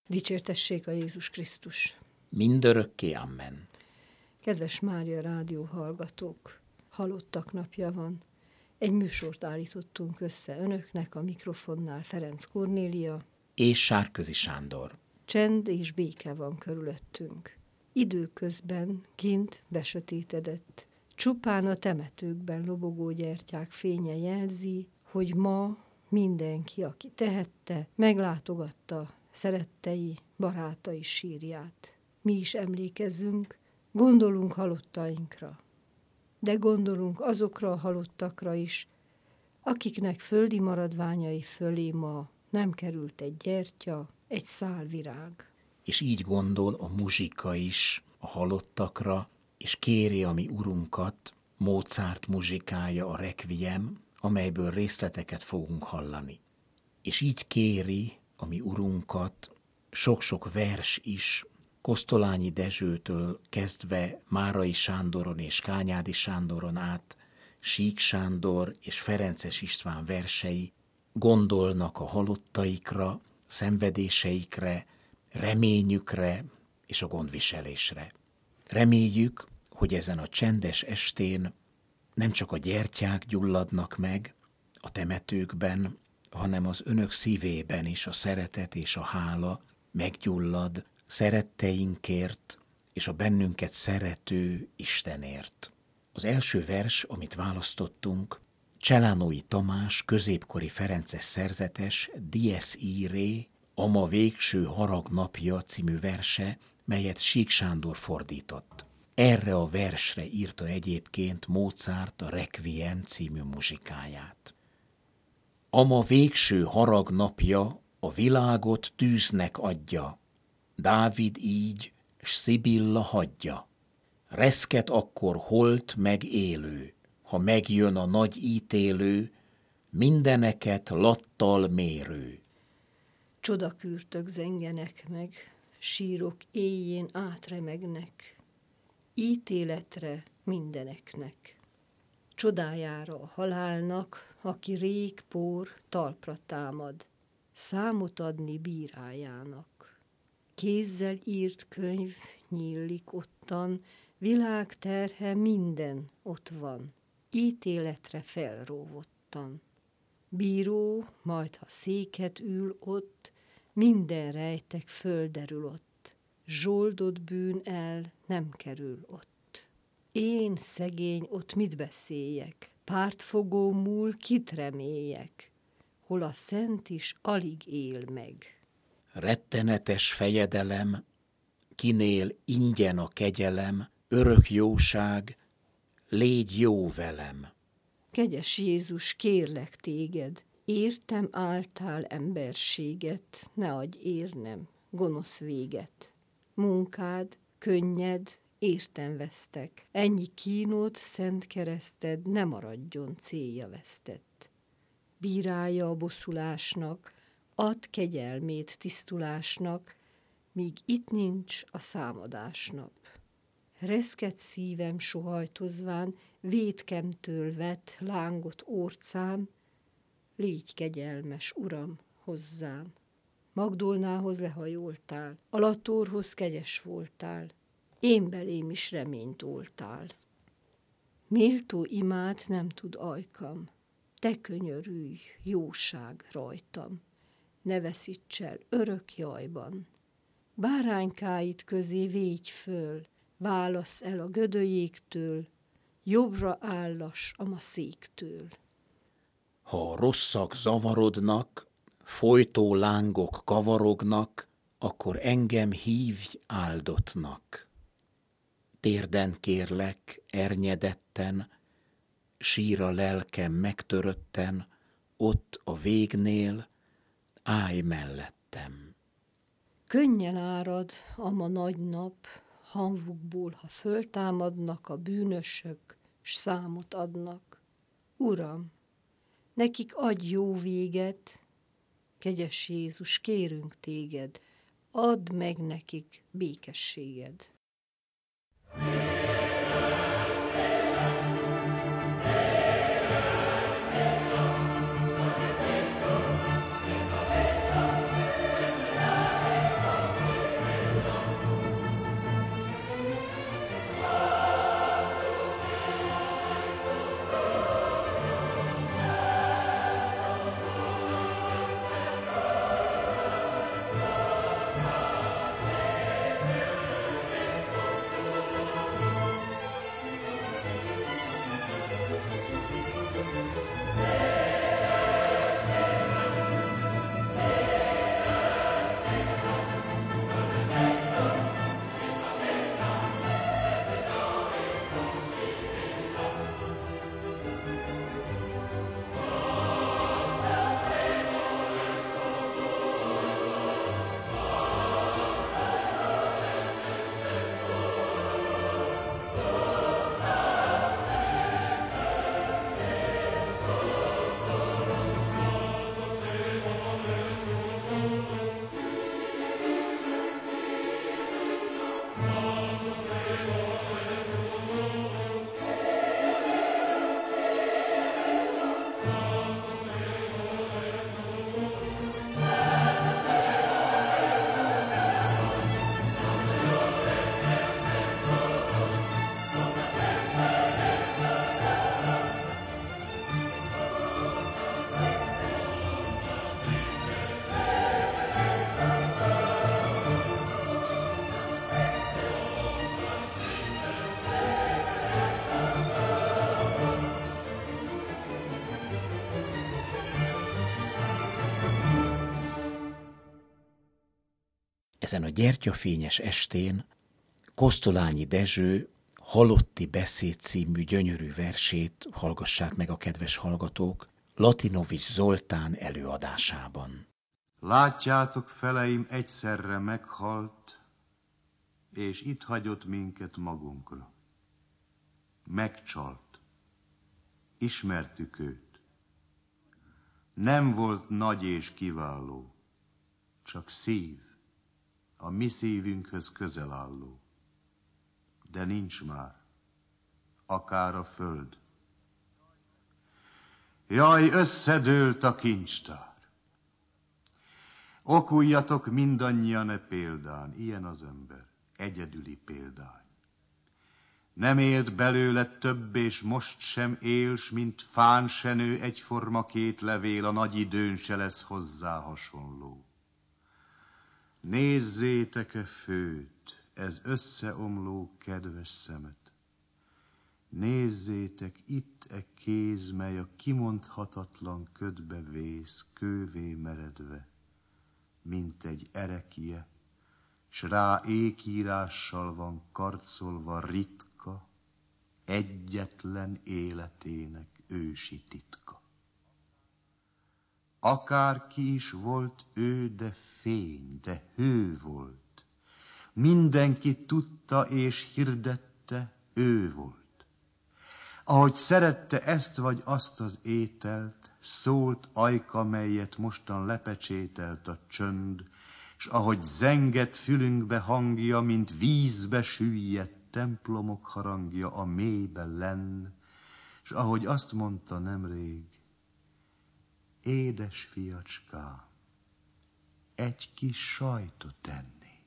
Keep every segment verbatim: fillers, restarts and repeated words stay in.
Dicsértessék a Jézus Krisztus! Mindörökké amen. Kedves Mária rádió hallgatók, halottak napja van. Egy műsort állítottunk össze önöknek, a mikrofonnál Ferenc Kornélia és Sárközi Sándor. Csend és béke van körülöttünk. Időközben kint besötétedett. Csupán a temetőkben lobogó gyertyák fénye jelzi, hogy ma mindenki, aki tehette, meglátogatta szerettei, barátai sírját. Mi is emlékezünk, gondolunk halottainkra, de gondolunk azokra a halottakra is, akiknek földi maradványai fölé ma nem került egy gyertya, egy szál virág. És így gondol a muzsika is a halottakra, és kéri a mi urunkat, Mozart muzsikája, a Requiem, amelyből részleteket fogunk hallani. És így kéri a mi urunkat sok-sok vers is, Kosztolányi Dezsőtől kezdve Márai Sándoron és Kányádi Sándoron át, Sík Sándor és Ferences István versei gondolnak a halottaikra, szenvedéseikre, reményükre és a gondviselésre. Reméljük, hogy ezen a csendes estén nem csak a gyertyák gyulladnak meg a temetőkben, hanem az önök szívében is a szeretet és a hála meggyullad szeretteinkért és a bennünket szerető Istenért. Az első vers, amit választottunk, Cselánói Tamás középkori ferences szerzetes Dies Irae, Ama végső harag napja című verse, melyet Sík Sándor fordított. Erre a versre írta egyébként Mozart a Requiem című muzsikáját. Ama végső harag napja a világot tűznek adja, Dávid így, s Szibilla hagyja. Reszket akkor holt meg élő, ha megjön a nagy ítélő, mindeneket lattal mérő. Csodakürtök zengenek meg, sírok éjjén átremegnek, ítéletre mindeneknek. Csodájára a halálnak, aki rég pór talpra támad, számot adni bírájának. Kézzel írt könyv nyílik ottan, világ terhe minden ott van, ítéletre felróvottan. Bíró, majd ha széket ül ott, minden rejtek földerül ott, zsoldott bűn el nem kerül ott. Én szegény ott mit beszéljek, pártfogó múl kit reméljek, hol a szent is alig él meg. Rettenetes fejedelem, kinél ingyen a kegyelem, örök jóság, légy jó velem. Kegyes Jézus, kérlek téged, értem áltál emberséget, ne adj érnem, gonosz véget. Munkád, könnyed, értem vesztek, ennyi kínót, szent kereszted ne maradjon célja vesztett. Bírálja a bosszulásnak, add kegyelmét tisztulásnak, míg itt nincs a számadásnap. Reszket szívem sohajtozván, vétkemtől vett lángot orcám, légy kegyelmes, Uram, hozzám. Magdolnához lehajoltál, Alatorhoz kegyes voltál, én belém is reményt oltál. Méltó imád nem tud ajkam, te könyörülj, jóság rajtam, ne veszíts el örök jajban. Báránykáid közé végy föl, válasz el a gödölyéktől, jobbra állas a ma széktől. Ha a rosszak zavarodnak, folytó lángok kavarognak, akkor engem hívj áldottnak. Térden kérlek, ernyedetten, sír a lelkem megtörötten, ott a végnél állj mellettem. Könnyen árad a ma nagy nap, hanvukból, ha föltámadnak a bűnösök, s számot adnak. Uram, nekik adj jó véget, kegyes Jézus, kérünk téged, add meg nekik békességed. Ezen a gyertyafényes estén Kosztolányi Dezső Halotti beszéd című gyönyörű versét hallgassák meg a kedves hallgatók Latinovics Zoltán előadásában. Látjátok, feleim egyszerre meghalt, és itt hagyott minket magunkra. Megcsalt. Ismertük őt. Nem volt nagy és kiváló, csak szív, a mi szívünkhöz közel álló. De nincs már, akár a föld. Jaj, összedőlt a kincstár. Okuljatok mindannyian e példán, ilyen az ember, egyedüli példány. Nem élt belőle több, és most sem éls, mint fán se nő egyforma két levél, a nagy időn se lesz hozzá hasonló. Nézzétek-e főt, ez összeomló kedves szemet. Nézzétek itt e kéz, mely a kimondhatatlan ködbe vész, kővé meredve, mint egy erekje, s rá ékírással van karcolva ritka, egyetlen életének ősi titka. Akárki is volt ő, de fény, de hő volt. Mindenki tudta és hirdette, ő volt. Ahogy szerette ezt vagy azt az ételt, szólt ajka, melyet mostan lepecsételt a csönd, s ahogy zengett fülünkbe hangja, mint vízbe süllyedt templomok harangja a mélybe lenn, s ahogy azt mondta nemrég, édes fiacskám, egy kis sajtot ennék.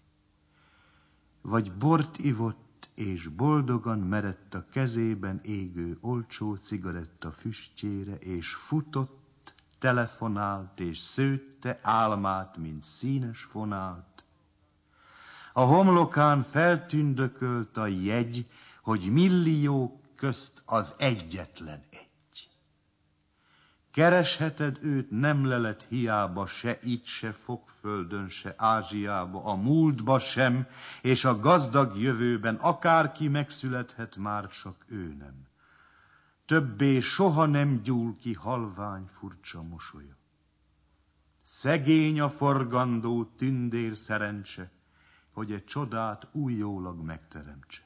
Vagy bort ivott, és boldogan merett a kezében égő olcsó cigaretta füstjére, és futott, telefonált, és szőtte álmát, mint színes fonált. A homlokán feltündökölt a jegy, hogy milliók közt az egyetlen egy. Keresheted őt, nem lelet hiába, se itt, se Fokföldön, se Ázsiába, a múltba sem, és a gazdag jövőben akárki megszülethet, már csak ő nem. Többé soha nem gyúl ki halvány furcsa mosolya. Szegény a forgandó tündér szerencse, hogy egy csodát újólag megteremtse.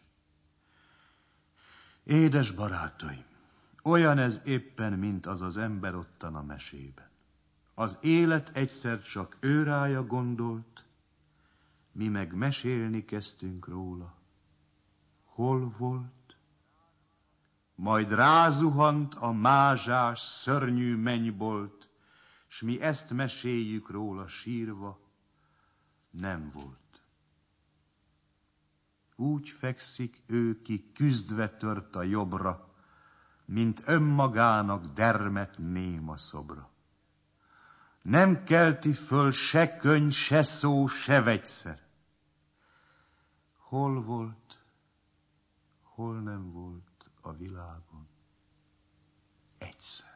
Édes barátaim, olyan ez éppen, mint az az ember ottan a mesében. Az élet egyszer csak őrája gondolt, mi meg mesélni kezdtünk róla. Hol volt? Majd rázuhant a mázsás, szörnyű mennybolt, s mi ezt meséljük róla sírva, nem volt. Úgy fekszik ő, ki küzdve tört a jobbra, mint önmagának dermet néma szobra. Nem kelti föl se könyv, se szó, se vegyszer. Hol volt, hol nem volt a világon egyszer.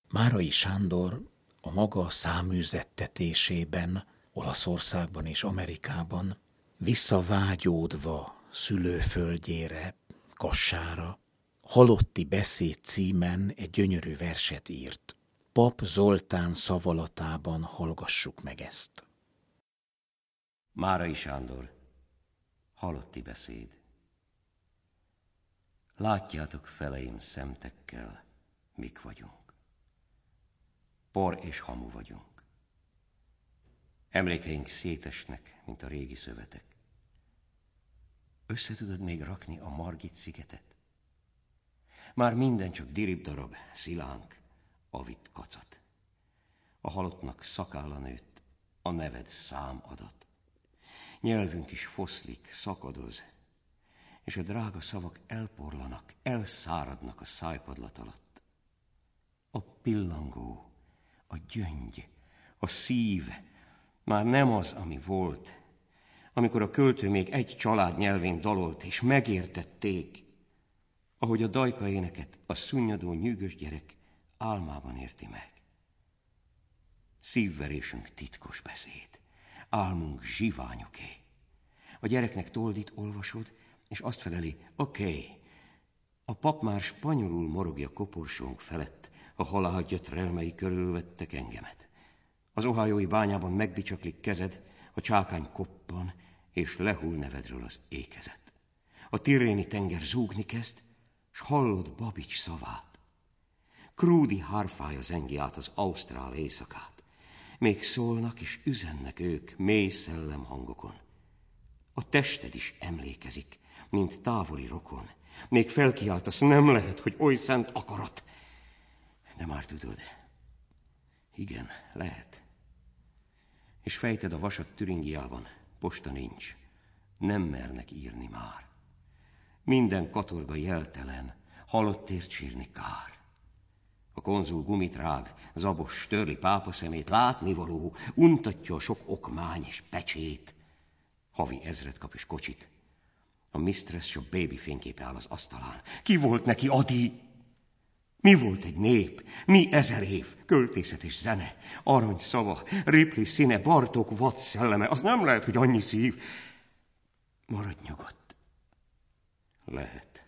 Márai Sándor a maga száműzettetésében, Olaszországban és Amerikában visszavágyódva szülőföldjére, Kassára, Halotti beszéd címen egy gyönyörű verset írt. Pap Zoltán szavalatában hallgassuk meg ezt. Márai Sándor, Halotti beszéd. Látjátok, feleim, szemtekkel, mik vagyunk. Por és hamu vagyunk. Emlékeink szétesnek, mint a régi szövetek. Össze tudod még rakni a Margit szigetet? Már minden csak dirib darab, szilánk, avit kacat. A halottnak szakálla nőtt, a neved számadat. Nyelvünk is foszlik, szakadoz, és a drága szavak elporlanak, elszáradnak a szájpadlat alatt. A pillangó, a gyöngy, a szív már nem az, ami volt, amikor a költő még egy család nyelvén dalolt, és megértették, ahogy a dajka éneket a szunnyadó nyűgös gyerek álmában érti meg. Szívverésünk titkos beszéd, álmunk zsiványuké. A gyereknek toldit olvasod, és azt feleli, oké, okay. A pap már spanyolul morogja koporsónk felett, a halál gyötrelmei körülvettek engemet. Az ohiói bányában megbicsaklik kezed, a csákány koppan, és lehull nevedről az ékezet. A tiréni tenger zúgni kezd, s hallod Babics szavát. Krúdi hárfája zengi át az ausztrál éjszakát. Még szólnak és üzennek ők mély szellemhangokon. A tested is emlékezik, mint távoli rokon. Még felkiáltasz, nem lehet, hogy oly szent akarat. De már tudod, igen, lehet. És fejted a vasat Türingiában, posta nincs, nem mernek írni már. Minden katorga jeltelen, halottért sírni kár. A konzul gumit rág, zabos törli pápa szemét, látnivaló, untatja a sok okmány és pecsét. Havi ezret kap és kocsit. A mistress a baby fényképe áll az asztalán. Ki volt neki Adi? Mi volt egy nép? Mi ezer év? Költészet és zene, arany szava, Ripley színe, Bartók vad szelleme. Az nem lehet, hogy annyi szív. Maradj nyugodt. Lehet.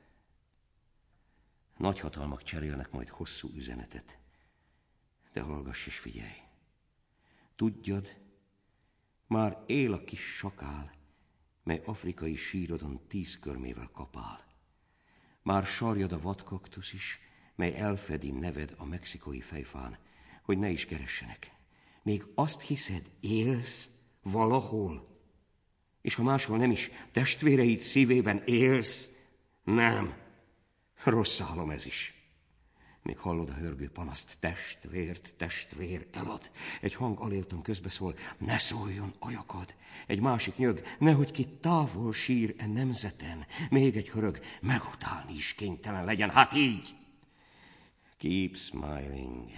Nagyhatalmak cserélnek majd hosszú üzenetet. De hallgass és figyelj. Tudjad, már él a kis sakál, mely afrikai sírodon tíz körmével kapál. Már sarjad a vadkaktusz is, mely elfedi neved a mexikói fejfán, hogy ne is keressenek. Még azt hiszed, élsz valahol? És ha máshol nem is, testvéreid szívében élsz? Nem. Rossz álom ez is. Még hallod a hörgő panaszt, testvért, testvér, elad. Egy hang aléltan közbeszól, ne szóljon ajakad. Egy másik nyög, nehogy ki távol sír e nemzeten. Még egy hörög, megutálni is kénytelen legyen, hát így. Keep smiling.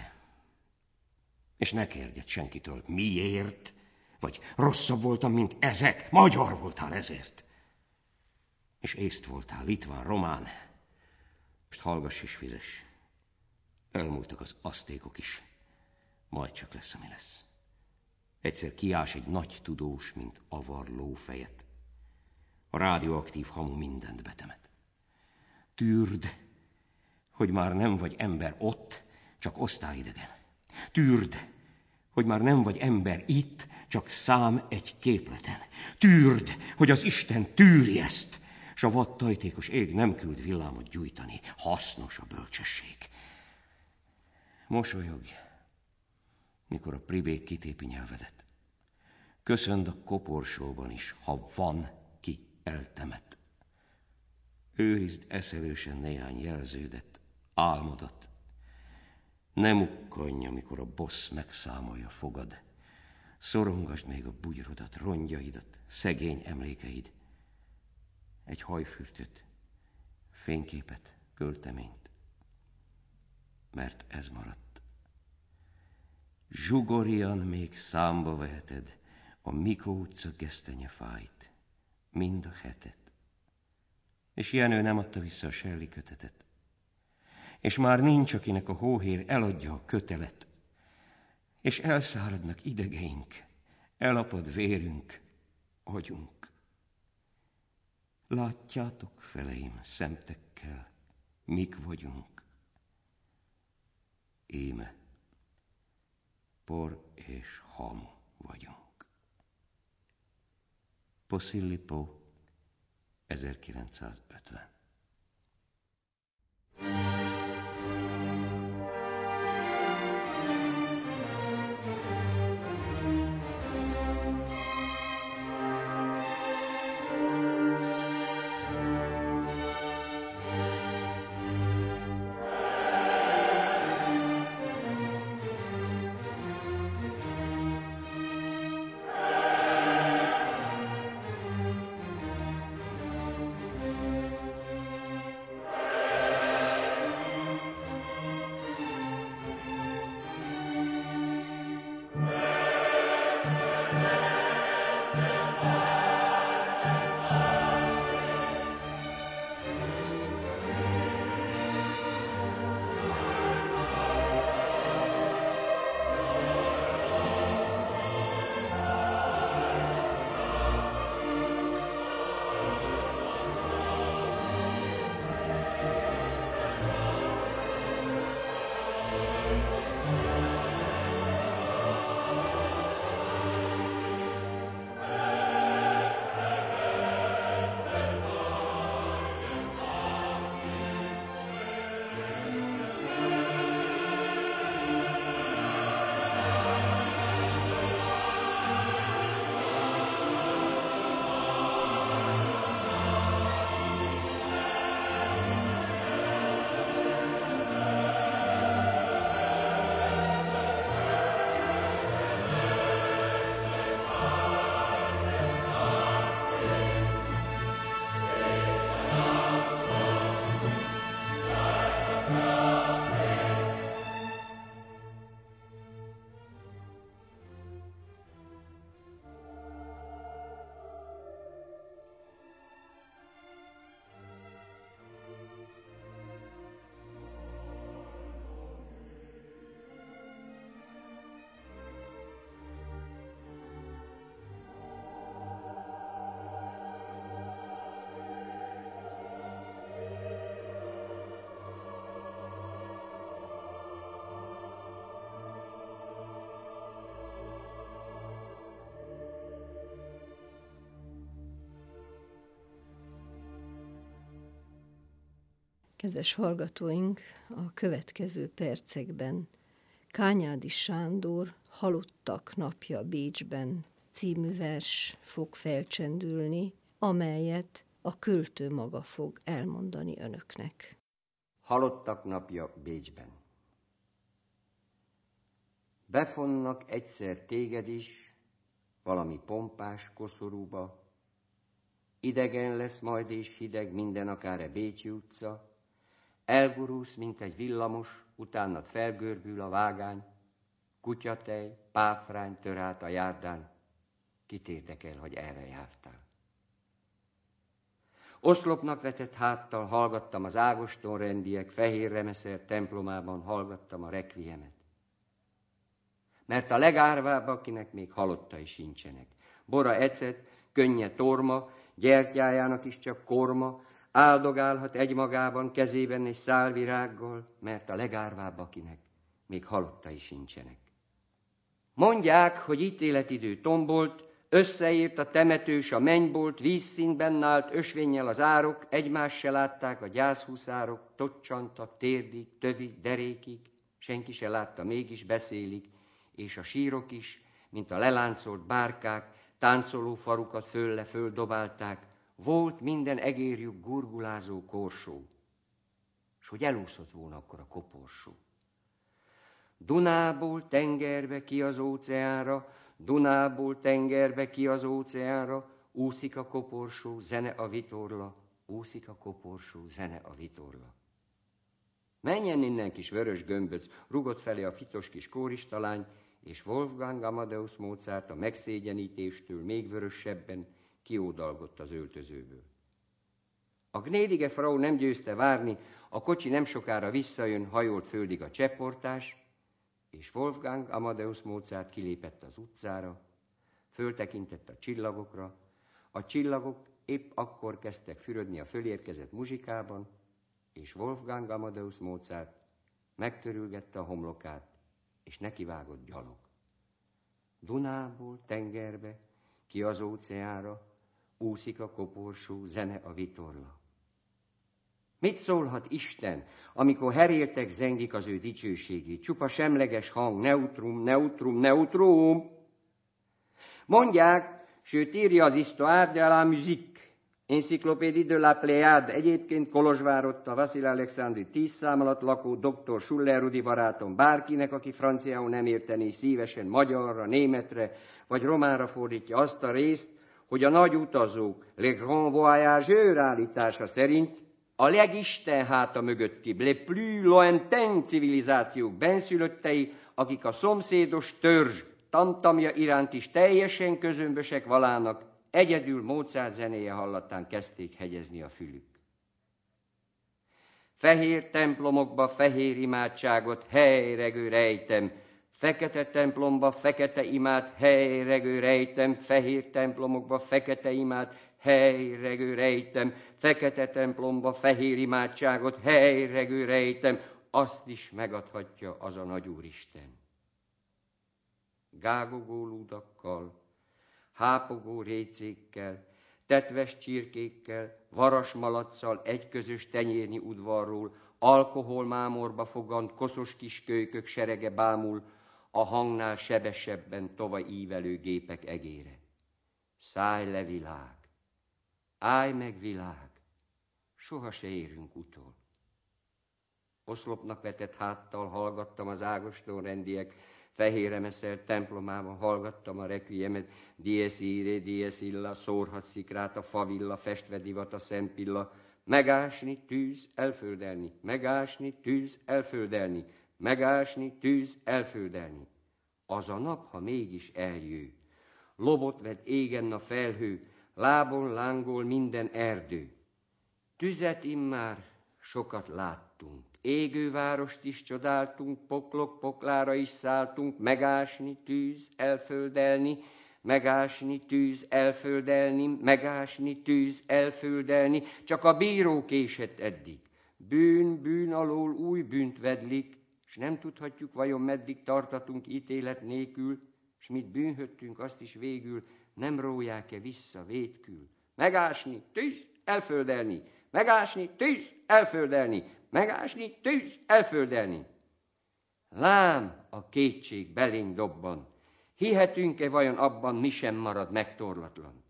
És ne kérdjed senkitől, miért? Vagy rosszabb voltam, mint ezek, magyar voltál ezért. És észt voltál, litván, román. Most hallgass és fizess. Elmúltak az asztékok is, majd csak lesz, ami lesz. Egyszer kiás egy nagy tudós, mint avar lófejet. A rádióaktív hamu mindent betemet. Tűrd, hogy már nem vagy ember ott, csak osztályidegen. Tűrd, hogy már nem vagy ember itt, csak szám egy képleten. Tűrd, hogy az Isten tűri ezt, s a vad tajtékos ég nem küld villámot gyújtani. Hasznos a bölcsesség. Mosolyogj, mikor a pribék kitépi nyelvedet. Köszönd a koporsóban is, ha van, ki eltemet. Őrizd eszelősen néhány jelződet, álmodat. Ne mukkanj, amikor a bossz megszámolja fogad. Szorongasd még a bugyrodat, rongyaidat, szegény emlékeid. Egy hajfürtöt, fényképet, költeményt. Mert ez maradt. Zsugorian még számba veheted a Mikó utca gesztenyefájt, mind a hetet. És Jenő nem adta vissza a Shelley kötetet. és már nincs, akinek a hóhér eladja a kötelet, és elszáradnak idegeink, elapad vérünk, agyunk. Látjátok, feleim, szemtekkel, mik vagyunk. Íme, por és hamu vagyunk. Posillipo, ezerkilencszázötven. Kedves hallgatóink, a következő percekben Kányádi Sándor Halottak napja Bécsben című vers fog felcsendülni, amelyet a költő maga fog elmondani önöknek. Halottak napja Bécsben. Befonnak egyszer téged is valami pompás koszorúba, idegen lesz majd és hideg minden, akár a Bécsi utca, elgurulsz, mint egy villamos, utánad felgörbül a vágány, kutyatej, páfrány tör át a járdán, kit érdekel, hogy erre jártál. Oszlopnak vetett háttal hallgattam az Ágoston rendiek fehér remeszer templomában, hallgattam a rekviemet. Mert a legárvább, akinek még halottai sincsenek. Bora ecet, könnye torma, gyertyájának is csak korma, áldogálhat egymagában kezében egy szál virággal, mert a legárvább, akinek még halottai sincsenek. Mondják, hogy ítéletidő tombolt, összeírt a temetős a mennybolt, vízszínben állt ösvénnyel az árok, egymást se látták a gyászhúszárok, tocsantak térdig, tövig, derékig, senki se látta, mégis beszélik, és a sírok is, mint a leláncolt bárkák, táncoló farukat fölle földobálták, volt minden egérjük gurgulázó korsó, s hogy elúszott volna akkor a koporsó. Dunából tengerbe ki az óceánra, Dunából tengerbe ki az óceánra, úszik a koporsó, zene a vitorla, úszik a koporsó, zene a vitorla. Menjen innen, kis vörös gömböc, rugott felé a fitos kis kóristalány, és Wolfgang Amadeus Mozart a megszégyenítéstől még vörösebben kiódalgott az öltözőből. A gnädige Frau nem győzte várni, A kocsi nem sokára visszajön, hajolt földig a cseppportás, és Wolfgang Amadeus Mozart kilépett az utcára, föltekintett a csillagokra, a csillagok épp akkor kezdtek fürödni a fölérkezett muzsikában, és Wolfgang Amadeus Mozart megtörülgette a homlokát, és nekivágott gyalog. Dunából tengerbe, ki az óceánra, úszik a koporsó, zene a vitorla. Mit szólhat Isten, amikor heréltek zengik az ő dicsőségét? Csupa semleges hang, neutrum, neutrum, neutrum. Mondják, sőt írja az Histoire de la Musique, Encyclopédie de la Pléiade, egyébként Kolozsvárott a Vasil Alexandri tíz szám alatt lakó doktor Schuller Rudi barátom bárkinek, aki franciául nem értené, szívesen magyarra, németre vagy románra fordítja azt a részt, hogy a nagy utazók, les grands voyageurs állítása szerint a legisten háta mögötti, les plus lointaines civilizációk benszülöttei, akik a szomszédos törzs tamtamja iránt is teljesen közömbösek valának, egyedül Mozart zenéje hallatán kezdték hegyezni a fülük. Fehér templomokba fehér imádságot helyregő rejtem, fekete templomba fekete imád helyregő rejtem, fehér templomokba fekete imád helyregő rejtem, fekete templomba fehér imádságot helyregő rejtem, azt is megadhatja az a nagy Úristen. Gágogó lúdakkal, hápogó récékkel, tetves csirkékkel, varas malacccal egy közös tenyérnyi udvarról, alkoholmámorba fogant koszos kis kölykök serege bámul a hangnál sebesebben tova ívelő gépek egére. Szállj le, világ! Állj meg, világ! Soha se érünk utol. Oszlopnak vetett háttal hallgattam az Ágoston rendiek fehér emeszelt templomában, hallgattam a requiemet, dies irae, dies illa, szórhat szikrát a favilla, festve divat a szempilla, megásni, tűz, elföldelni, megásni, tűz, elföldelni, megásni, tűz, elföldelni. Az a nap, ha mégis eljő, lobot ved égen a felhő, lábon lángol minden erdő. Tüzet immár sokat láttunk, égő várost is csodáltunk, poklok poklára is szálltunk, megásni, tűz, elföldelni, megásni, tűz, elföldelni, megásni, tűz, elföldelni, csak a bíró késett eddig. Bűn, bűn alól új bűnt vedlik, s nem tudhatjuk, vajon meddig tartatunk ítélet nélkül, s mit bűnhöttünk, azt is végül nem róják-e vissza vétkül. Megásni, tűz, elföldelni, megásni, tűz, elföldelni, megásni, tűz, elföldelni. Lám, a kétség belénk dobban, hihetünk-e vajon abban, mi sem marad megtorlatlan?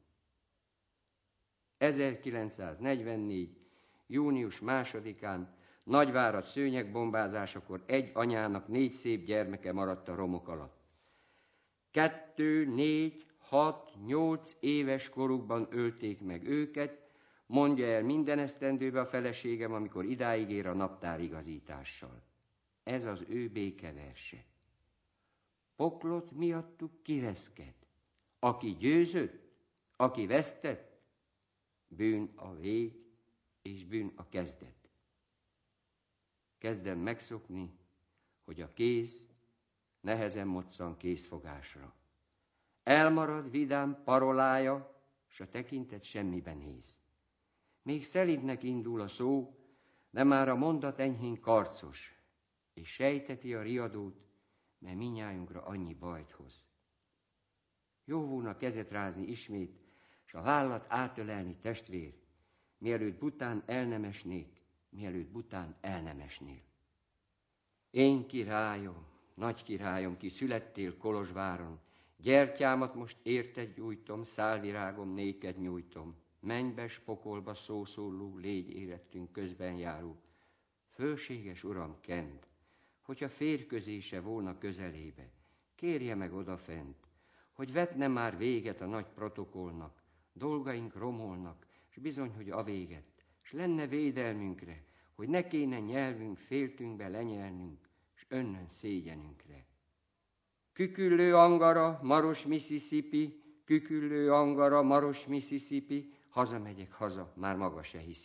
ezerkilencszáznegyvennégy. június másodikán Nagyvárad szőnyegbombázásakor egy anyának négy szép gyermeke maradt a romok alatt. Kettő, négy, hat, nyolc éves korukban ölték meg őket, mondja el minden esztendőbe a feleségem, amikor idáig ér a naptárigazítással. Ez az ő békeverse. Poklot miattuk kireszket. Aki győzött, aki vesztett, bűn a vég és bűn a kezdet. Kezdem megszokni, hogy a kéz nehezen moccan kézfogásra. Elmarad vidám parolája, s a tekintet semmiben néz. Még szelídnek indul a szó, de már a mondat enyhén karcos, és sejteti a riadót, mert minnyájunkra annyi bajt hoz. Jó volna kezet rázni ismét, s a vállat átölelni testvér, mielőtt bután el nem esnék, mielőtt bután el nem esnél. Én királyom, nagy királyom, ki születtél Kolozsváron, gyertyámat most érted gyújtom, szálvirágom néked nyújtom, mennybe pokolba szószóló, légy érettünk közben járó. Fölséges uram, kend, hogyha férközése volna közelébe, kérje meg odafent, hogy vetne már véget a nagy protokollnak, dolgaink romolnak, s bizony, hogy a véget, s lenne védelmünkre, hogy ne kéne nyelvünk féltünkbe lenyelnünk, s önnön szégyenünkre. Küküllő Angara, Maros, Mississippi, küküllő Angara, Maros, Mississippi, hazamegyek haza, már maga se hiszi.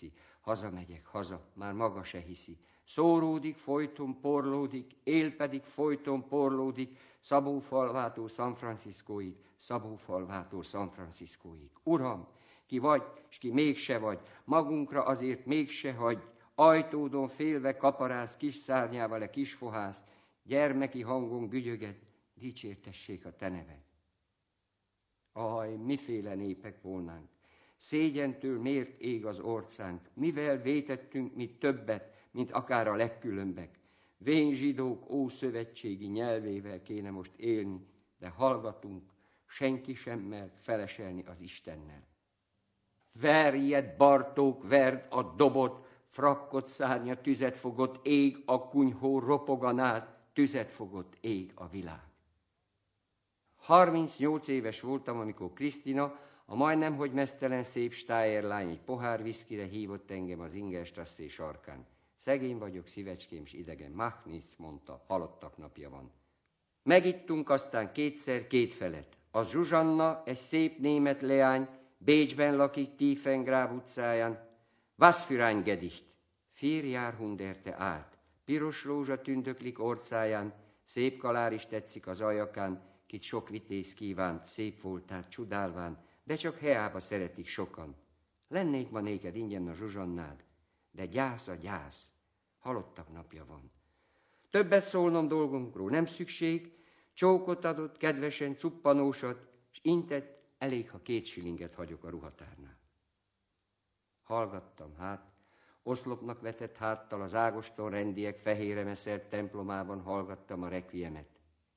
Hazamegyek, haza, már maga se hiszi. Szóródik, folyton porlódik, él pedig folyton porlódik, Szabófalvától San Franciscóig, Szabófalvától San Franciscóig. Uram, ki vagy, s ki mégse vagy, magunkra azért mégse hagy, ajtódon félve kaparász kis szárnyával a kisfohász, gyermeki hangon bügyöget, dicsértessék a te neved. Aj, miféle népek volnánk, szégyentől miért ég az orcánk, mivel vétettünk mi többet, mint akár a legkülönbek. Vén zsidók ószövetségi nyelvével kéne most élni, de hallgatunk, senki sem mer feleselni az Istennel. Verjed, Bartók, verd a dobot, frakkot szárnya tüzet fogott, ég a kunyhó ropoganát, tüzet fogott, ég a világ. harmincnyolc éves voltam, amikor Krisztina, a majdnem hogy meztelen szép stájerlány egy pohár viszkire hívott engem az Ingerstrasszé sarkán. Szegény vagyok, szívecském, s idegen. Mach nichts, mondta, halottak napja van. Megittunk aztán kétszer két felet. Az Zsuzsanna, egy szép német leány, Bécsben lakik Tiefengrab utcáján. Was für ein Gedicht! Vier Jahrhunderte állt. Piros rózsa tündöklik orcáján, szép kalár is tetszik az ajakán, kit sok vitéz kívánt, szép voltál csodálván, de csak heába szeretik sokan. Lennék ma néked ingyen a Zsuzsannád, de gyász a gyász, halottak napja van. Többet szólnom dolgunkról nem szükség, csókot adott, kedvesen cuppanósat, s intett, elég, ha két silinget hagyok a ruhatárnál. Hallgattam hát, oszlopnak vetett háttal az Ágoston rendiek fehérre meszert templomában hallgattam a rekviemet.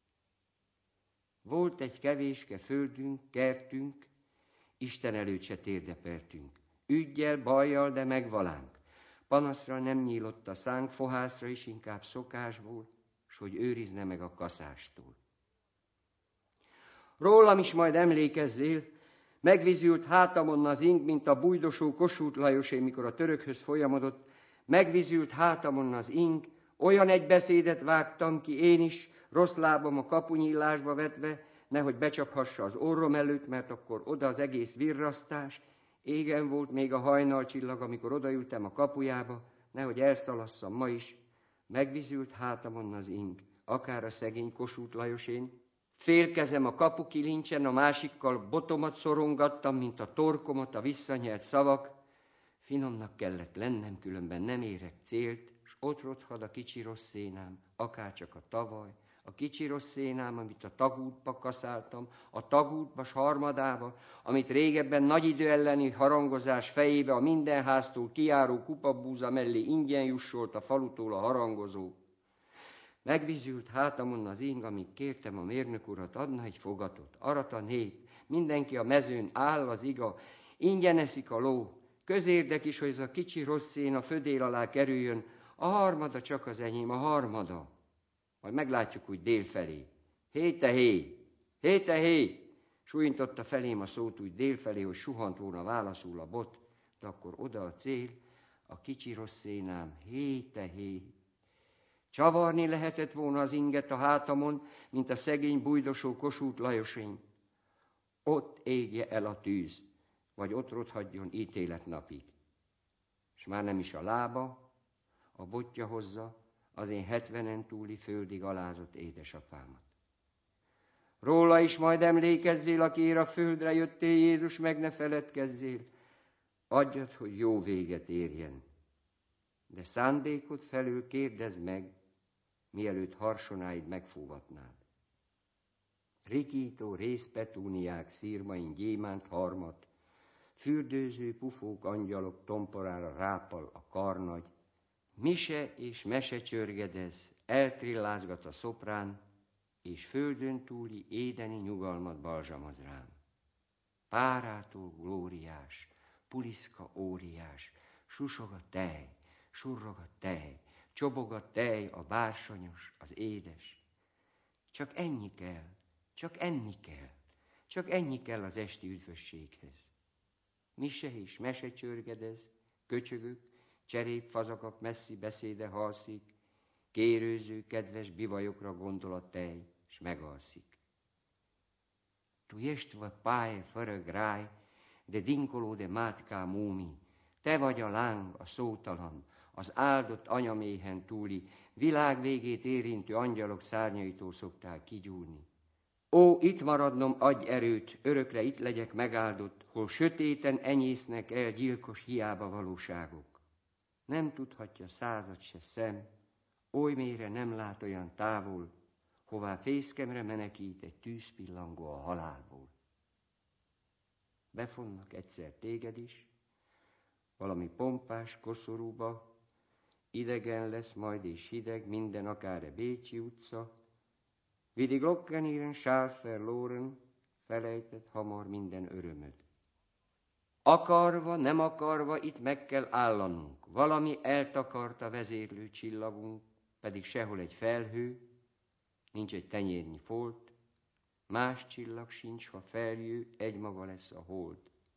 Volt egy kevéske földünk, kertünk, Isten előtt se térdepertünk. Üggyel, bajjal, de megvalánk. Panaszra nem nyílott a szánk, fohászra is inkább szokásból, s hogy őrizne meg a kaszástól. Rólam is majd emlékezzél, megvizült hátamon az ing, mint a bújdosó Kossuth Lajosé, mikor a törökhöz folyamodott, megvizült hátamon az ing, olyan egy beszédet vágtam ki én is, rossz lábam a kapunyílásba vetve, nehogy becsaphassa az orrom előtt, mert akkor oda az egész virrasztás, égen volt még a hajnalcsillag, amikor odaültem a kapujába, nehogy elszalasszam ma is, megvizült hátamon az ing, akár a szegény Kossuth Lajosén, félkezem a kapukilincsen, a másikkal botomat szorongattam, mint a torkomat a visszanyert szavak, finomnak kellett lennem, különben nem érek célt, s ott rothad a kicsi rossz szénám, akárcsak a tavaly, a kicsi rossz szénám, amit a tagútba kaszáltam, a tagútba s harmadába, amit régebben nagy idő elleni harangozás fejébe a minden háztól kijáró kupabúza mellé ingyen jussolt a falutól a harangozó. Megvizült hátamon az ing, amíg kértem a mérnök urat, adna egy fogatot, arat a nép, mindenki a mezőn áll az iga, ingyen eszik a ló, közérdek is, hogy ez a kicsi rossz szén a födél alá kerüljön, a harmada csak az enyém, a harmada. Majd meglátjuk úgy délfelé. Héte hé, héte hé, súlyintotta felém a szót úgy délfelé, hogy suhant volna válaszul a bot, de akkor oda a cél, a kicsi rossz szénám, héte hé. Csavarni lehetett volna az inget a hátamon, mint a szegény bújdosó Kossuth Lajosén. Ott égje el a tűz, vagy ott rothadjon ítélet napig. És már nem is a lába, a botja hozza az én hetvenen túli földig alázott édesapámat. Róla is majd emlékezzél, aki ér a földre jöttél, Jézus, meg ne feledkezzél. Adjad, hogy jó véget érjen. De szándékod felül kérdezd meg, mielőtt harsonáid megfúvatnád. Rikító rézpetúniák szírmain gyémánt harmat, fürdőző pufók angyalok tomporára rápal a karnagy, mise és mese csörgedez, eltrillázgat a szoprán, és földön túli édeni nyugalmat balzsamoz rám. Párától glóriás, puliszka óriás, susog a tej, surrog a tej, csobog a tej, a bársonyos, az édes. Csak ennyi kell, csak enni kell, csak ennyi kell az esti üdvösséghez. Mise és mese csörgedez, köcsögök, cserépfazakak messzi beszéde halszik, kérőző, kedves bivajokra gondol a tej, s megalszik. Tu ești văpaie fără grai, de dincolo de matca mumii, Te vagy a láng, a szótalan, az áldott anyaméhen túli, világ végét érintő angyalok szárnyaitól szoktál kigyúrni. Ó, itt maradnom, adj erőt, örökre itt legyek megáldott, hol sötéten enyésznek el gyilkos hiába valóságok. Nem tudhatja század se szem, oly mélyre nem lát olyan távol, hová fészkemre menekít egy tűzpillangó a halálból. Befonnak egyszer téged is, valami pompás koszorúba, idegen lesz majd és hideg minden, akár-e Bécsi utca, wie die Glocken ihren Schal verloren, felejtett hamar minden örömöd. Akarva, nem akarva, itt meg kell állanunk. Valami eltakarta vezérlő csillagunk, pedig sehol egy felhő, nincs egy tenyérnyi folt, más csillag sincs, ha feljő, egymaga lesz a hold.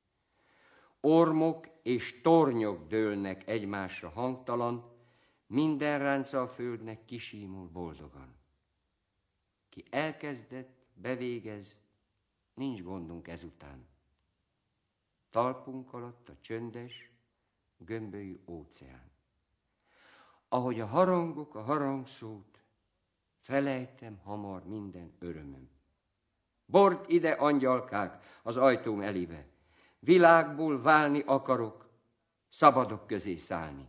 Ormok és tornyok dőlnek egymásra hangtalan, minden ránca a földnek kisímul boldogan. Ki elkezdett, bevégez, nincs gondunk ezután. Talpunk alatt a csöndes, gömbölyű óceán. Ahogy a harangok a harangszót, felejtem hamar minden örömöm. Bord ide, angyalkák, az ajtóm elébe. Világból válni akarok, szabadok közé szállni.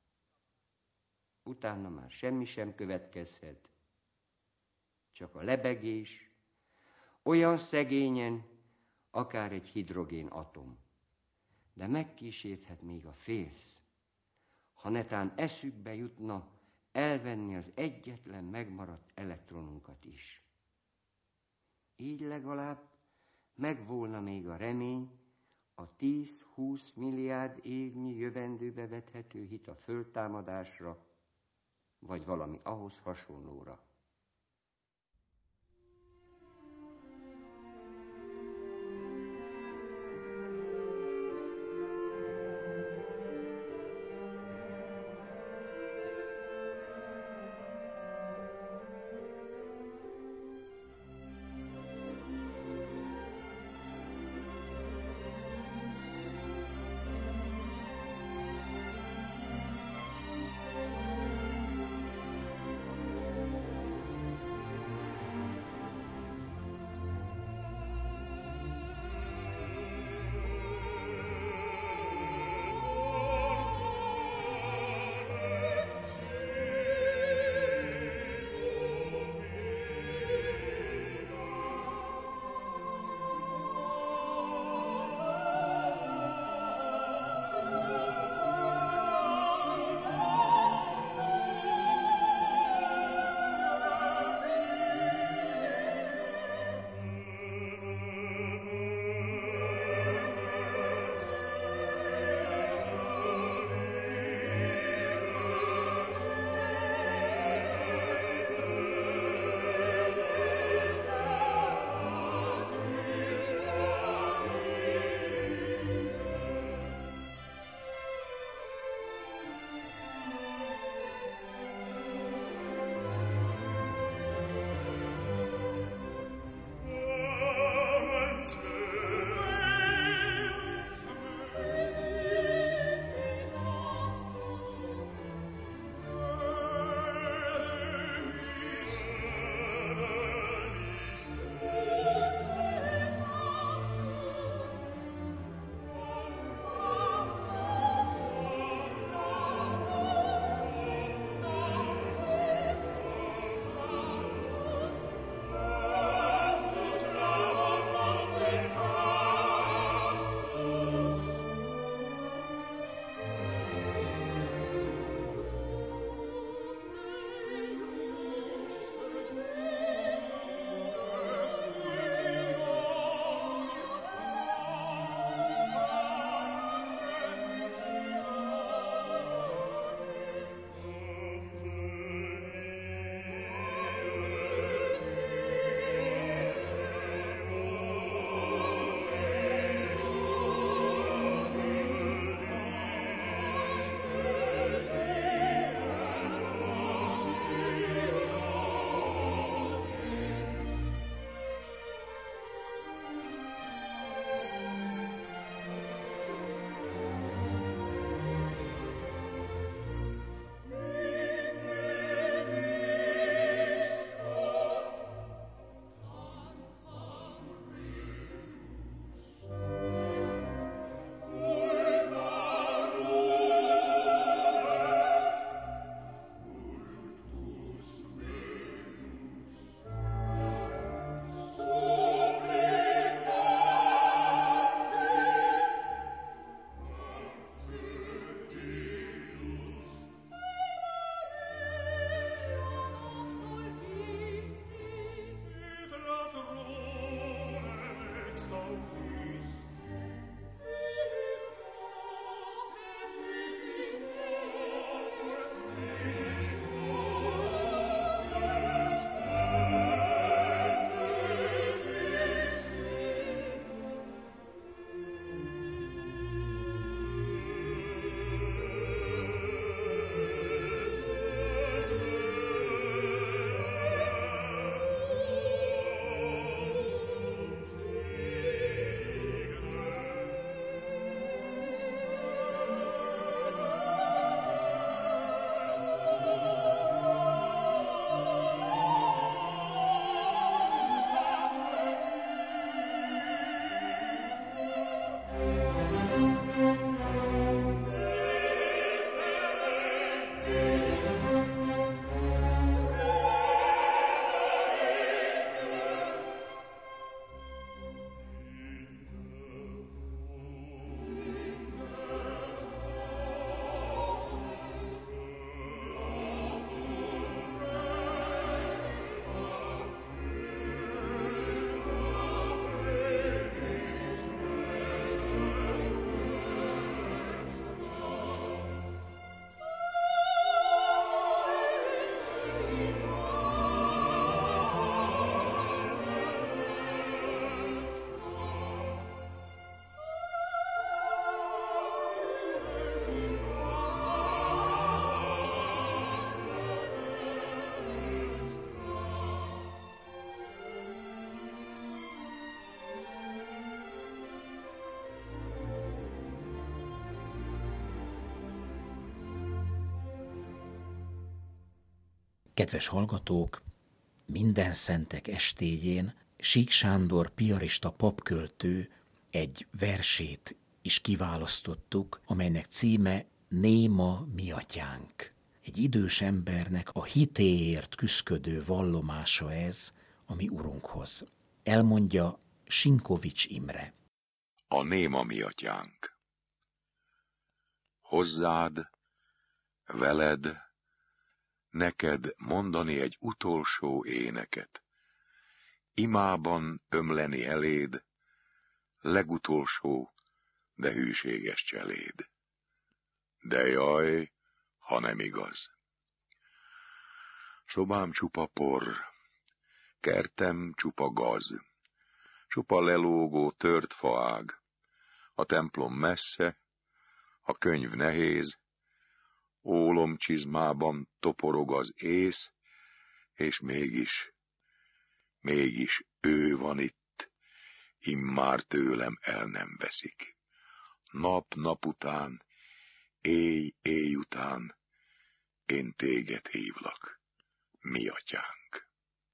Utána már semmi sem következhet, csak a lebegés, olyan szegényen, akár egy hidrogén atom. De megkísérthet még a félsz, ha netán eszükbe jutna elvenni az egyetlen megmaradt elektronunkat is. Így legalább megvolna még a remény, a tíz-húsz milliárd évnyi jövendőbe vethető hit a földtámadásra, vagy valami ahhoz hasonlóra. Kedves hallgatók, minden szentek estéjén Sík Sándor piarista papköltő egy versét is kiválasztottuk, amelynek címe Néma mi atyánk. Egy idős embernek a hitéért küszködő vallomása ez a mi urunkhoz. Elmondja Sinkovics Imre. A néma mi atyánk. Hozzád, veled, neked mondani egy utolsó éneket, imában ömleni eléd, legutolsó, de hűséges cseléd. De jaj, ha nem igaz. Szobám csupa por, kertem csupa gaz, csupa lelógó tört faág, a templom messze, a könyv nehéz, ólomcsizmában toporog az ész, és mégis, mégis ő van itt, immár tőlem el nem veszik. Nap-nap után, éj-éj után, én téged hívlak, mi atyánk.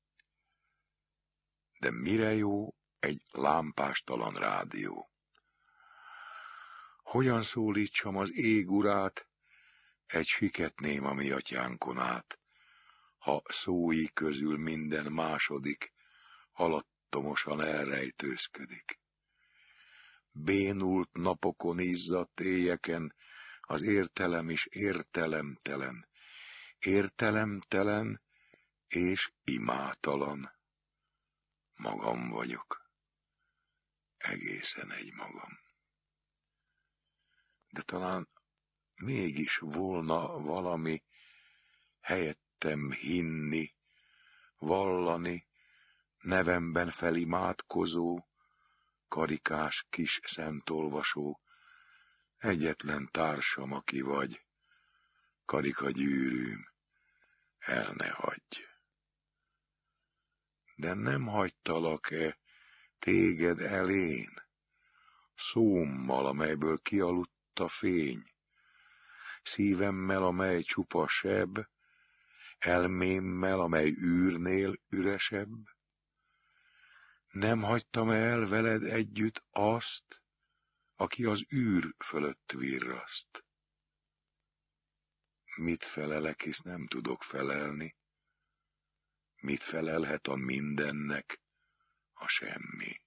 De mire jó egy lámpástalan rádió? Hogyan szólítsam az ég urát, egy siket néma mi atyánkon át, ha szói közül minden második alattomosan elrejtőzködik. Bénult napokon, izzadt éjeken az értelem is értelemtelen, értelemtelen és imátalan. Magam vagyok, egészen egy magam. De talán mégis volna valami helyettem hinni, vallani, nevemben felimádkozó, karikás kis szentolvasó, egyetlen társam, aki vagy, karikagyűrűm, el ne hagyj. De nem hagytalak-e téged elén, szómmal, amelyből kialudt a fény, szívemmel, amely csupa seb, elmémmel, amely űrnél üresebb? Nem hagytam el veled együtt azt, aki az űr fölött virraszt? Mit felelek, hisz nem tudok felelni? Mit felelhet a mindennek a semmi?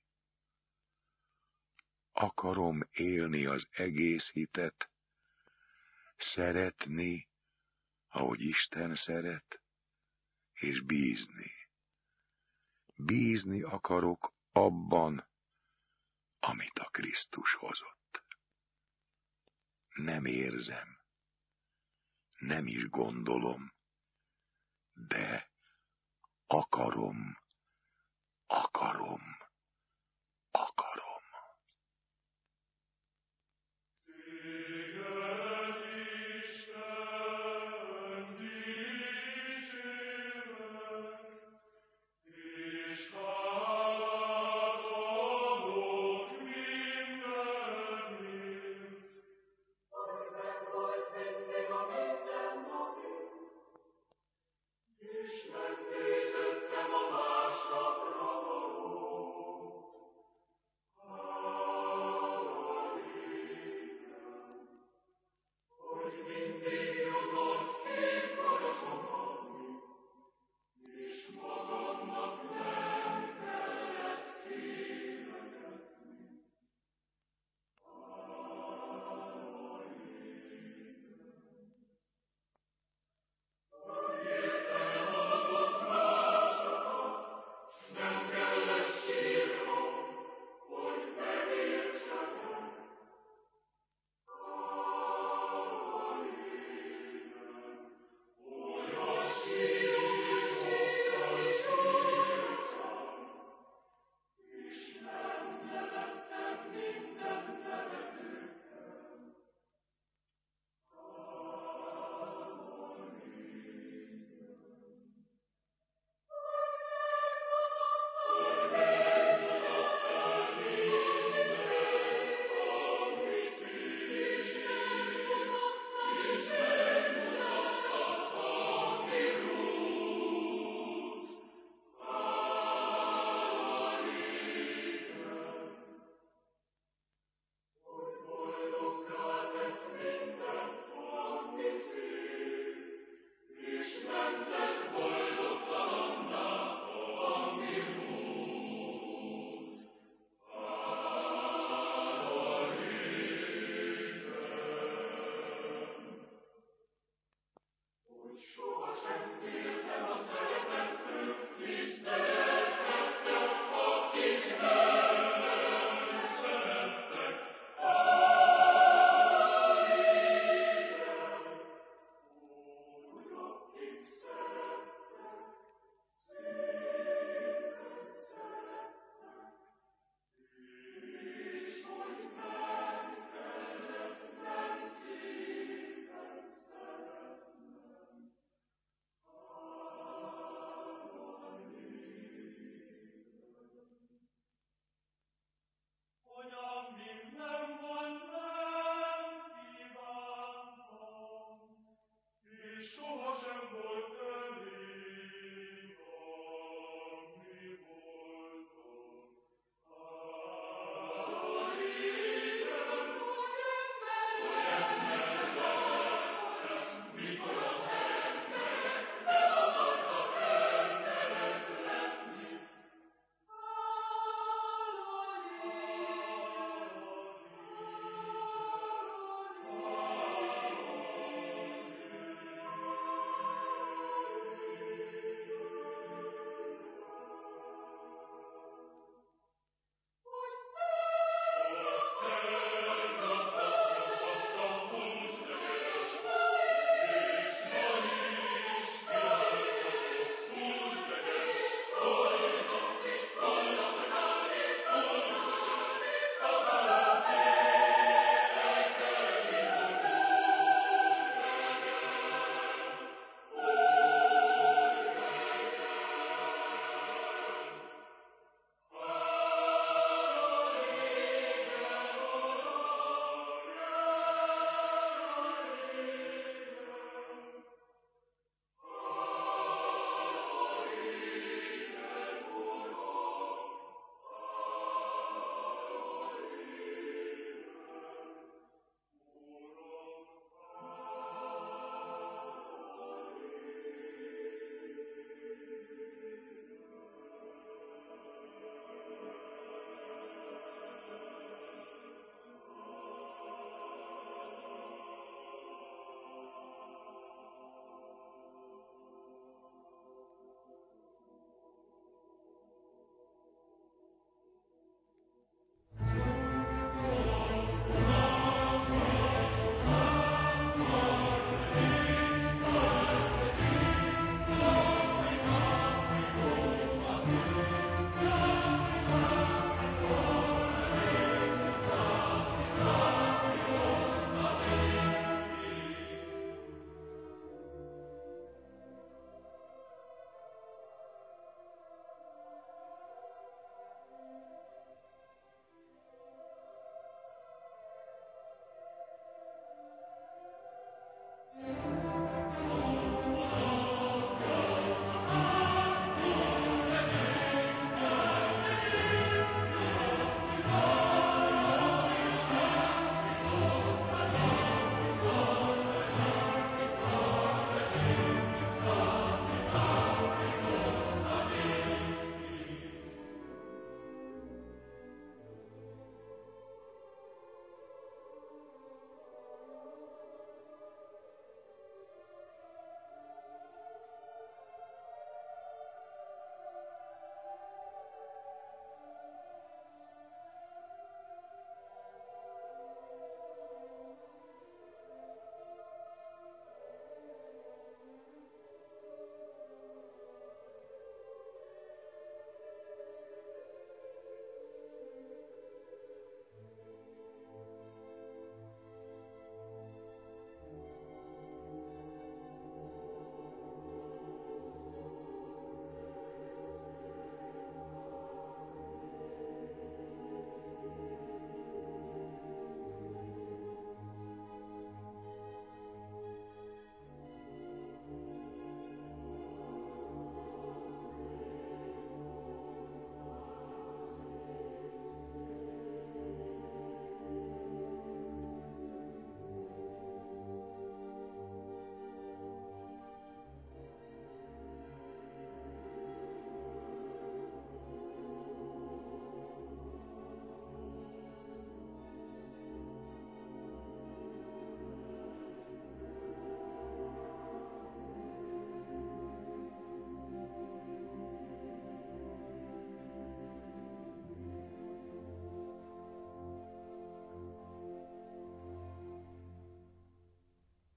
Akarom élni az egész hitet, szeretni, ahogy Isten szeret, és bízni. Bízni akarok abban, amit a Krisztus hozott. Nem érzem, nem is gondolom, de akarom, akarom, akarom. Téged, Isten, Amen.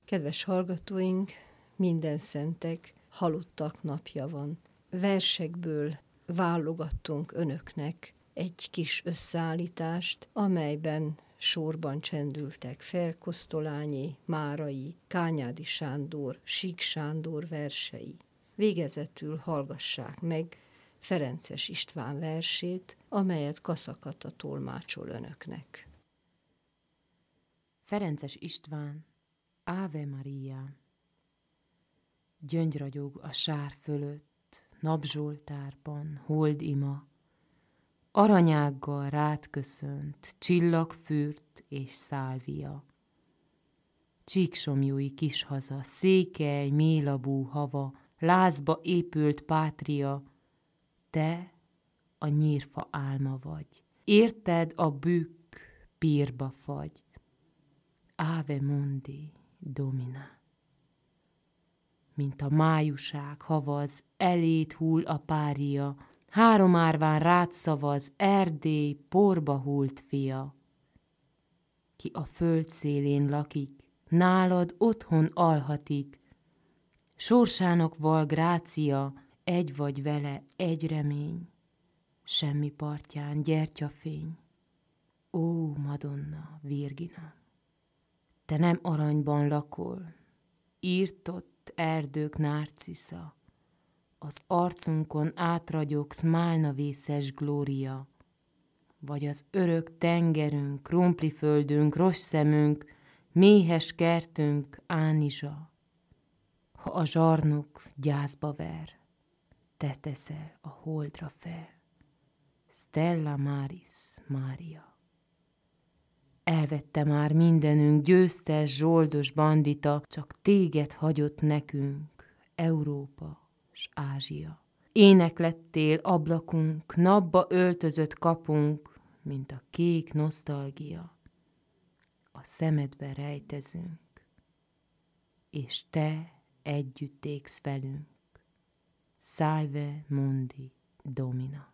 Kedves hallgatóink, minden szentek halottak napja van. Versekből válogattunk önöknek egy kis összeállítást, amelyben sorban csendültek fel Kosztolányi, Márai, Kányádi Sándor, Sík Sándor versei. Végezetül hallgassák meg Ferences István versét, amelyet Kaszakata tolmácsol önöknek. Ferences István, Ave Maria. Gyöngyragyog a sár fölött, napzsoltárban, holdima, aranyággal rád köszönt, csillagfürt és szálvia. Csíksomlyúi kishaza, székely, mélabú hava, lázba épült pátria, te a nyírfa álma vagy. Érted a bükk pírba fagy. Ave mundi domina. Mint a májuság havaz, elét hull a pária, három árván rád szavaz, Erdély porba hult fia. Ki a föld szélén lakik, nálad otthon alhatik, sorsának val grácia, egy vagy vele, egy remény, semmi partján gyertyafény. Ó, Madonna, Virgina! Te nem aranyban lakol, írtott erdők nárcisza, az arcunkon átragyogsz málnavészes glória, vagy az örök tengerünk, krumpliföldünk, rosszemünk, méhes kertünk, ánizsa. Ha a zsarnok gyászba ver, te teszel a holdra fel. Stella Maris Mária. Elvette már mindenünk, győztes, zsoldos bandita, csak téged hagyott nekünk, Európa s Ázsia. Ének lettél ablakunk, napba öltözött kapunk, mint a kék nosztalgia. A szemedbe rejtezünk, és te együtt égsz velünk. Salve mundi domina.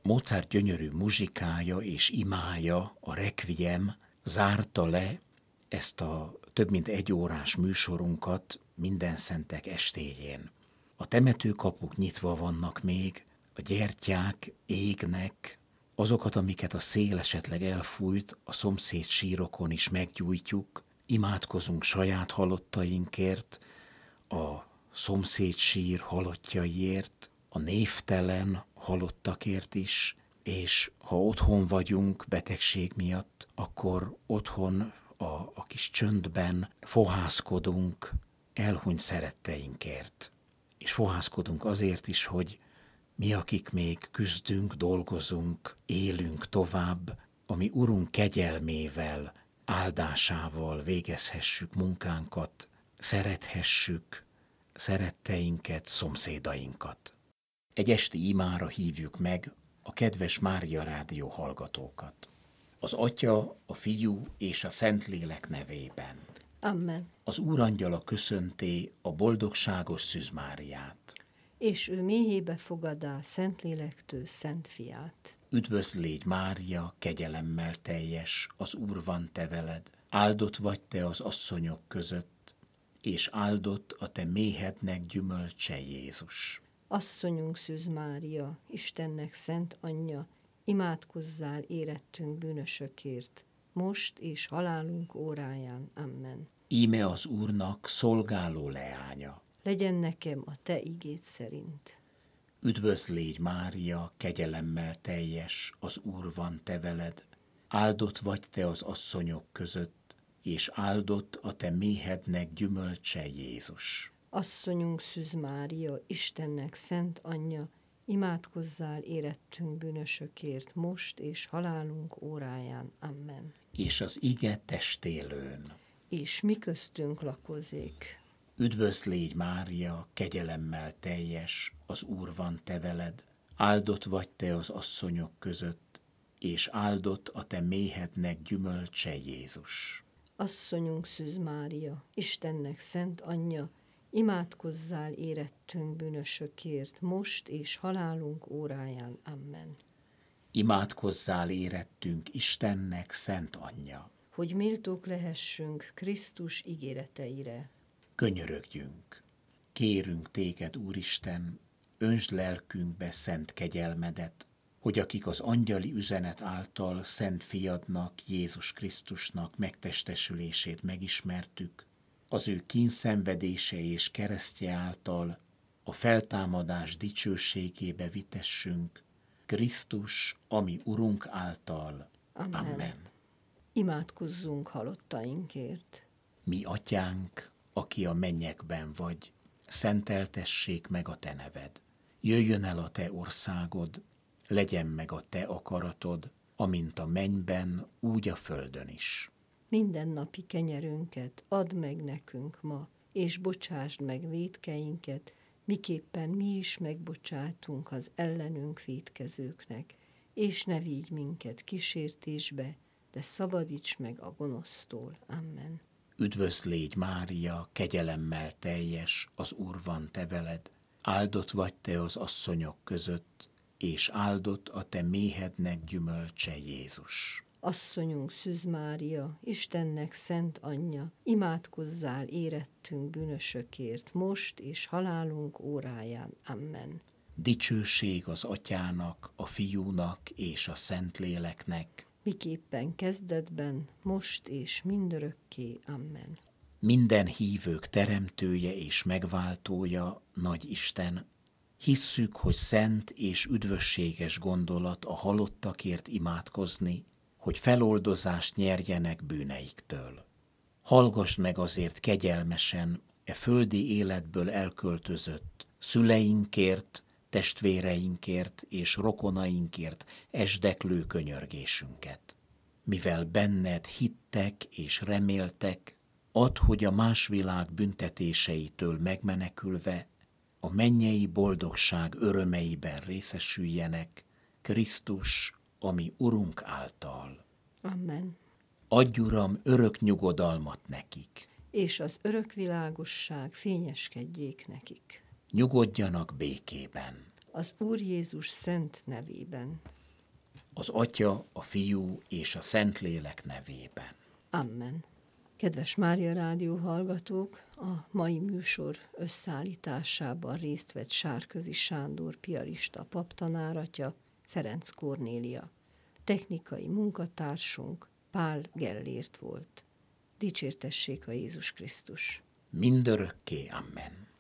Mozart gyönyörű muzsikája és imája, a Requiem zárta le ezt a több mint egy órás műsorunkat Mindenszentek estéjén. A temetőkapuk nyitva vannak még, a gyertyák égnek, azokat, amiket a szél esetleg elfújt, a szomszéd sírokon is meggyújtjuk, imádkozunk saját halottainkért, a szomszéd sír halottjaiért, a névtelen halottakért is, és ha otthon vagyunk betegség miatt, akkor otthon a, a kis csöndben fohászkodunk elhunyt szeretteinkért. És fohászkodunk azért is, hogy mi, akik még küzdünk, dolgozunk, élünk tovább, ami Urunk kegyelmével, áldásával végezhessük munkánkat, szerethessük szeretteinket, szomszédainkat. Egy esti imára hívjuk meg a kedves Mária Rádió hallgatókat. Az Atya, a Fiú és a Szentlélek nevében. Amen. Az Úrangyala köszönté a boldogságos Szűz Máriát. És ő méhébe fogadá Szentlélektől Szent Fiát. Üdvözl légy, Mária, kegyelemmel teljes, az Úr van te veled. Áldott vagy te az asszonyok között, és áldott a te méhednek gyümölcse Jézus. Asszonyunk Szűz Mária, Istennek szent anyja, imádkozzál érettünk bűnösökért, most és halálunk óráján. Amen. Íme az Úrnak szolgáló leánya. Legyen nekem a te igéd szerint. Üdvözl légy, Mária, kegyelemmel teljes, az Úr van te veled. Áldott vagy te az asszonyok között, és áldott a te méhednek gyümölcse Jézus. Asszonyunk Szűz Mária, Istennek szent anyja, imádkozzál érettünk bűnösökért, most és halálunk óráján. Amen. És az ige testélőn. És mi köztünk lakozék. Üdvözl légy, Mária, kegyelemmel teljes, az Úr van te veled. Áldott vagy te az asszonyok között, és áldott a te méhednek gyümölcse Jézus. Asszonyunk Szűz Mária, Istennek szent anyja, imádkozzál érettünk bűnösökért, most és halálunk óráján. Amen. Imádkozzál érettünk Istennek szent anyja. Hogy méltók lehessünk Krisztus ígéreteire. Könyörögjünk. Kérünk téged, Úristen, öntsd lelkünkbe szent kegyelmedet, hogy akik az angyali üzenet által szent fiadnak, Jézus Krisztusnak megtestesülését megismertük, az ő kínszenvedése és keresztje által a feltámadás dicsőségébe vitessünk, Krisztus, ami Urunk által. Amen. Amen. Imádkozzunk halottainkért. Mi atyánk, aki a mennyekben vagy, szenteltessék meg a te neved. Jöjjön el a te országod, legyen meg a te akaratod, amint a mennyben, úgy a földön is. Mindennapi kenyerünket add meg nekünk ma, és bocsásd meg vétkeinket, miképpen mi is megbocsátunk az ellenünk vétkezőknek, és ne vigy minket kísértésbe, de szabadíts meg a gonosztól. Amen. Üdvözl légy, Mária, kegyelemmel teljes, az Úr van te veled. Áldott vagy te az asszonyok között, és áldott a te méhednek gyümölcse Jézus. Asszonyunk Szűz Mária, Istennek szent anyja, imádkozzál érettünk bűnösökért, most és halálunk óráján. Amen. Dicsőség az Atyának, a Fiúnak és a Szentléleknek, miképpen kezdetben, most és mindörökké. Amen. Minden hívők teremtője és megváltója, nagy Isten, hisszük, hogy szent és üdvösséges gondolat a halottakért imádkozni, hogy feloldozást nyerjenek bűneiktől. Hallgass meg azért kegyelmesen e földi életből elköltözött szüleinkért, testvéreinkért és rokonainkért esdeklő könyörgésünket. Mivel benned hittek és reméltek, add, hogy a más világ büntetéseitől megmenekülve a mennyei boldogság örömeiben részesüljenek, Krisztus, ami Urunk által. Amen. Adj, Uram, örök nyugodalmat nekik. És az örök világosság fényeskedjék nekik. Nyugodjanak békében. Az Úr Jézus szent nevében. Az Atya, a Fiú és a Szentlélek nevében. Amen. Kedves Mária Rádió hallgatók, a mai műsor összeállításában részt vett Sárközi Sándor piarista paptanáratja, Ferenc Kornélia. Technikai munkatársunk Pál Gellért volt. Dicsértessék a Jézus Krisztus. Mindörökké, amen.